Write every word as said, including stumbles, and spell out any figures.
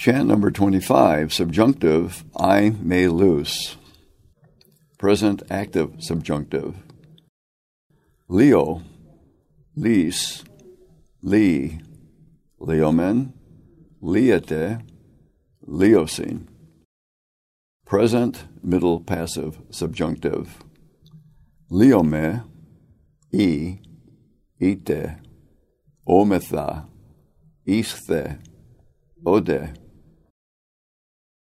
Chant number twenty-five, subjunctive, I may loose. Present active subjunctive. Leo, lis, li, leomen, liete, leosin. Present middle passive subjunctive. Leome, e, ite, ometha, isthe, ode.